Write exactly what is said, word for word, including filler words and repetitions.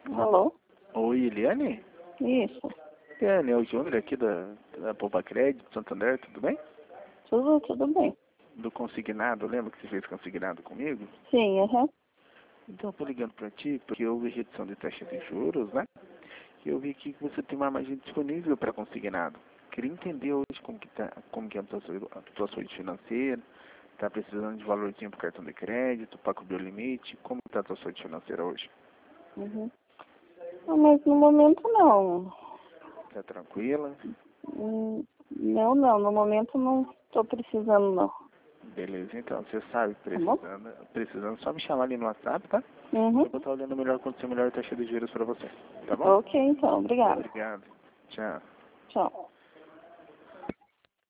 Alô? Oi, Eliane? Isso. Eliane, é o Júnior aqui da, da Poupa Crédito, Santander, tudo bem? Tudo, tudo bem. Do consignado, lembra que você fez consignado comigo? Sim, aham. Então eu tô ligando pra ti porque houve redução de taxa de juros, né? E eu vi aqui que você tem uma margem disponível para consignado. Queria entender hoje como que, tá, como que é a tua, saúde- a tua saúde financeira, tá precisando de valorzinho pro cartão de crédito, para cobrir o limite, como tá a tua saúde financeira hoje? Uhum. Ah, mas no momento não. Tá tranquila? Hum, Não, não. No momento não estou precisando, não. Beleza, então, você sabe, Tá bom? precisando, precisando, só me chamar ali no WhatsApp, tá? Uhum. Eu vou estar olhando melhor quando ser melhor taxa de juros para você, tá bom? Ok, então. Obrigada. Obrigado. Tchau. Tchau.